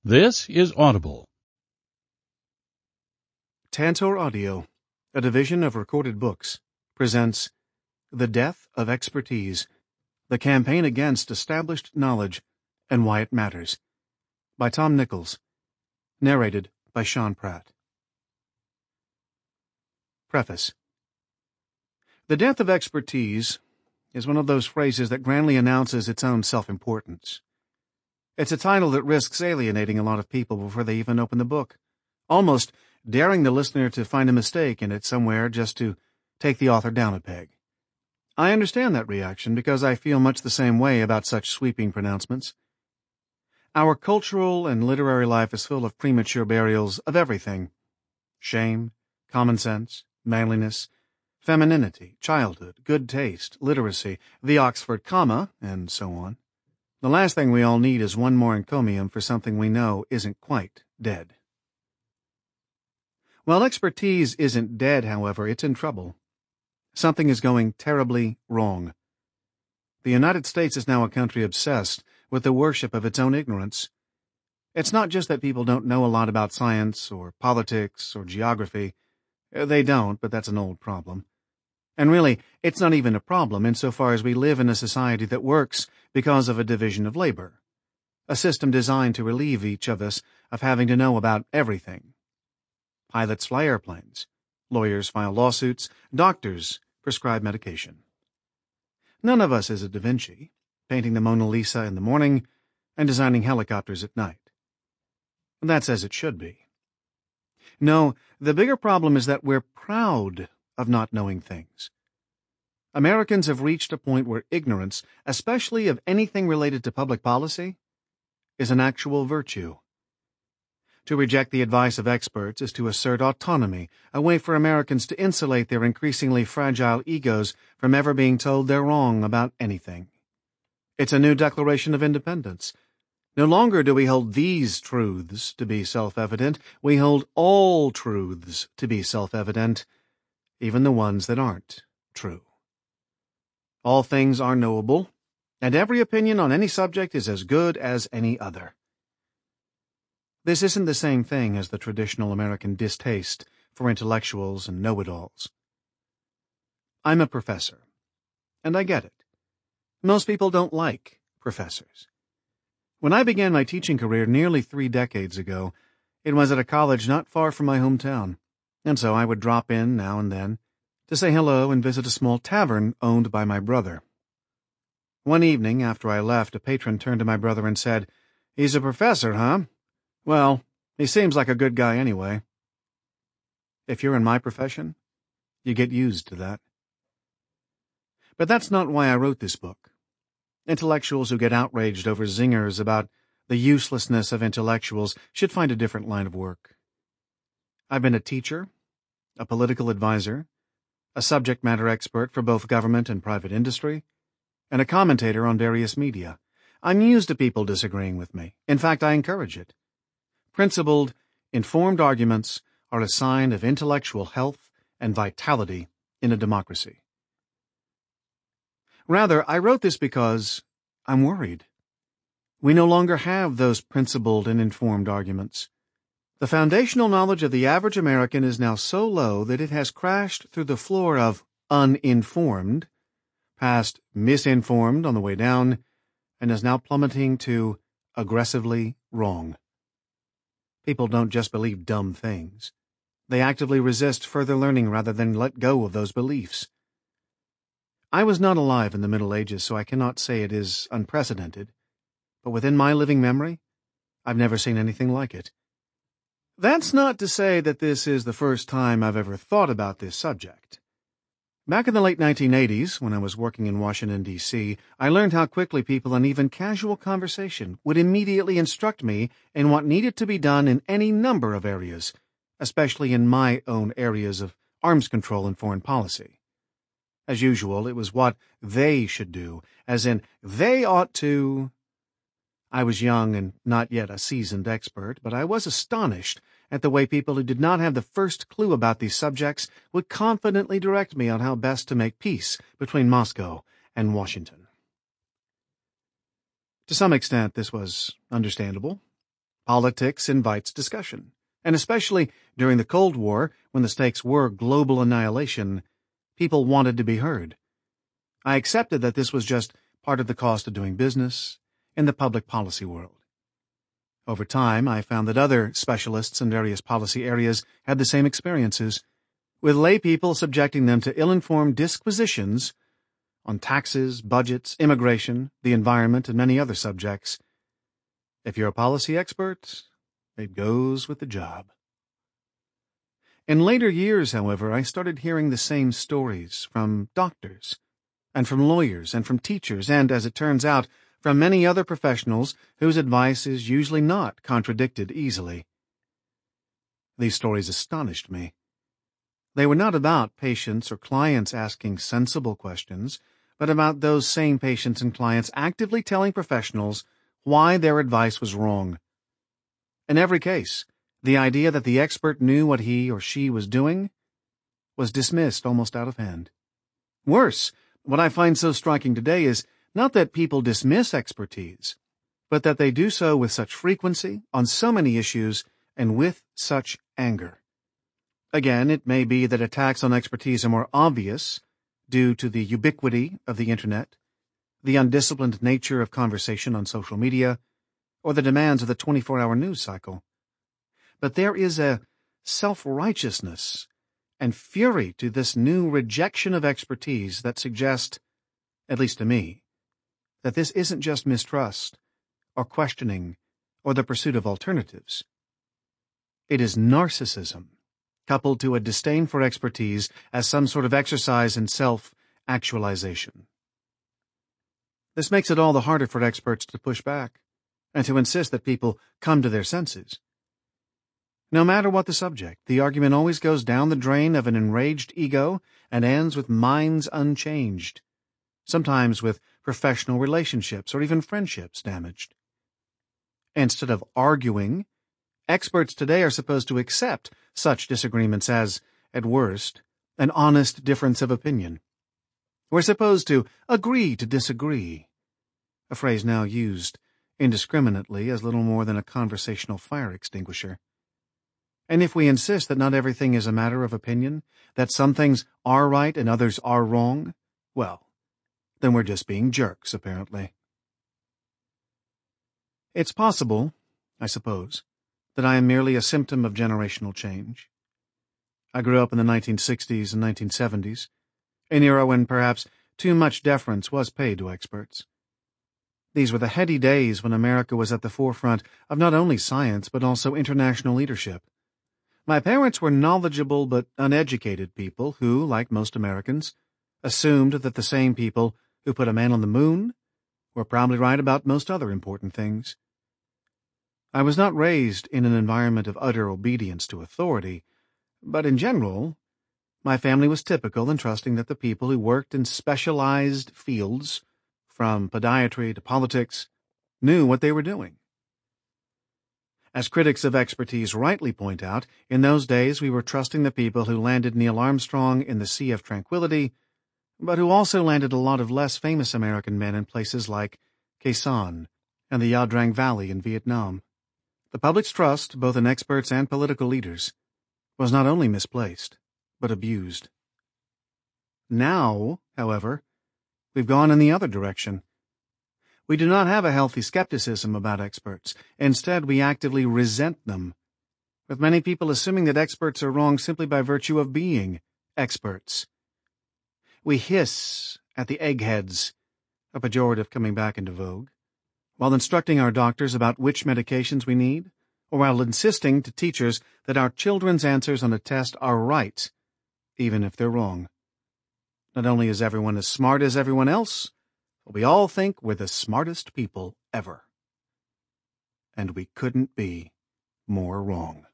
This is Audible. Tantor Audio, a division of Recorded Books, presents The Death of Expertise, The Campaign Against Established Knowledge and Why It Matters, by Tom Nichols, narrated by Sean Pratt. Preface. The death of expertise is one of those phrases that grandly announces its own self-importance. It's a title that risks alienating a lot of people before they even open the book, almost daring the listener to find a mistake in it somewhere just to take the author down a peg. I understand that reaction because I feel much the same way about such sweeping pronouncements. Our cultural and literary life is full of premature burials of everything: shame, common sense, manliness, femininity, childhood, good taste, literacy, the Oxford comma, and so on. The last thing we all need is one more encomium for something we know isn't quite dead. While expertise isn't dead, however, it's in trouble. Something is going terribly wrong. The United States is now a country obsessed with the worship of its own ignorance. It's not just that people don't know a lot about science or politics or geography. They don't, but that's an old problem. And really, it's not even a problem insofar as we live in a society that works because of a division of labor, a system designed to relieve each of us of having to know about everything. Pilots fly airplanes, lawyers file lawsuits, doctors prescribe medication. None of us is a Da Vinci, painting the Mona Lisa in the morning and designing helicopters at night. That's as it should be. No, the bigger problem is that we're proud of not knowing things. Americans have reached a point where ignorance, especially of anything related to public policy, is an actual virtue. To reject the advice of experts is to assert autonomy, a way for Americans to insulate their increasingly fragile egos from ever being told they're wrong about anything. It's a new Declaration of Independence. No longer do we hold these truths to be self-evident, we hold all truths to be self-evident, even the ones that aren't true. All things are knowable, and every opinion on any subject is as good as any other. This isn't the same thing as the traditional American distaste for intellectuals and know-it-alls. I'm a professor, and I get it. Most people don't like professors. When I began my teaching career nearly 3 decades ago, it was at a college not far from my hometown, and so I would drop in now and then to say hello and visit a small tavern owned by my brother. One evening after I left, a patron turned to my brother and said, "He's a professor, huh? Well, he seems like a good guy anyway." If you're in my profession, you get used to that. But that's not why I wrote this book. Intellectuals who get outraged over zingers about the uselessness of intellectuals should find a different line of work. I've been a teacher, a political advisor, a subject matter expert for both government and private industry, and a commentator on various media. I'm used to people disagreeing with me. In fact, I encourage it. Principled, informed arguments are a sign of intellectual health and vitality in a democracy. Rather, I wrote this because I'm worried. We no longer have those principled and informed arguments. The foundational knowledge of the average American is now so low that it has crashed through the floor of uninformed, past misinformed on the way down, and is now plummeting to aggressively wrong. People don't just believe dumb things. They actively resist further learning rather than let go of those beliefs. I was not alive in the Middle Ages, so I cannot say it is unprecedented, but within my living memory, I've never seen anything like it. That's not to say that this is the first time I've ever thought about this subject. Back in the late 1980s, when I was working in Washington, D.C., I learned how quickly people in even casual conversation would immediately instruct me in what needed to be done in any number of areas, especially in my own areas of arms control and foreign policy. As usual, it was what they should do, as in, they ought to. I was young and not yet a seasoned expert, but I was astonished at the way people who did not have the first clue about these subjects would confidently direct me on how best to make peace between Moscow and Washington. To some extent, this was understandable. Politics invites discussion, and especially during the Cold War, when the stakes were global annihilation, people wanted to be heard. I accepted that this was just part of the cost of doing business in the public policy world. Over time, I found that other specialists in various policy areas had the same experiences, with lay people subjecting them to ill-informed disquisitions on taxes, budgets, immigration, the environment, and many other subjects. If you're a policy expert, it goes with the job. In later years, however, I started hearing the same stories from doctors, and from lawyers, and from teachers, and, as it turns out, from many other professionals whose advice is usually not contradicted easily. These stories astonished me. They were not about patients or clients asking sensible questions, but about those same patients and clients actively telling professionals why their advice was wrong. In every case, the idea that the expert knew what he or she was doing was dismissed almost out of hand. Worse, what I find so striking today is not that people dismiss expertise, but that they do so with such frequency, on so many issues, and with such anger. Again, it may be that attacks on expertise are more obvious due to the ubiquity of the Internet, the undisciplined nature of conversation on social media, or the demands of the 24-hour news cycle. But there is a self-righteousness and fury to this new rejection of expertise that suggest, at least to me, that this isn't just mistrust, or questioning, or the pursuit of alternatives. It is narcissism, coupled to a disdain for expertise as some sort of exercise in self-actualization. This makes it all the harder for experts to push back, and to insist that people come to their senses. No matter what the subject, the argument always goes down the drain of an enraged ego and ends with minds unchanged, sometimes with professional relationships or even friendships damaged. Instead of arguing, experts today are supposed to accept such disagreements as, at worst, an honest difference of opinion. We're supposed to agree to disagree, a phrase now used indiscriminately as little more than a conversational fire extinguisher. And if we insist that not everything is a matter of opinion, that some things are right and others are wrong, well, then we're just being jerks, apparently. It's possible, I suppose, that I am merely a symptom of generational change. I grew up in the 1960s and 1970s, an era when perhaps too much deference was paid to experts. These were the heady days when America was at the forefront of not only science but also international leadership. My parents were knowledgeable but uneducated people who, like most Americans, assumed that the same people who put a man on the moon were probably right about most other important things. I was not raised in an environment of utter obedience to authority, but in general, my family was typical in trusting that the people who worked in specialized fields, from podiatry to politics, knew what they were doing. As critics of expertise rightly point out, in those days we were trusting the people who landed Neil Armstrong in the Sea of Tranquility, but who also landed a lot of less famous American men in places like Khe Sanh and the Ia Drang Valley in Vietnam. The public's trust, both in experts and political leaders, was not only misplaced, but abused. Now, however, we've gone in the other direction. We do not have a healthy skepticism about experts. Instead, we actively resent them, with many people assuming that experts are wrong simply by virtue of being experts. We hiss at the eggheads, a pejorative coming back into vogue, while instructing our doctors about which medications we need, or while insisting to teachers that our children's answers on a test are right, even if they're wrong. Not only is everyone as smart as everyone else, but we all think we're the smartest people ever. And we couldn't be more wrong.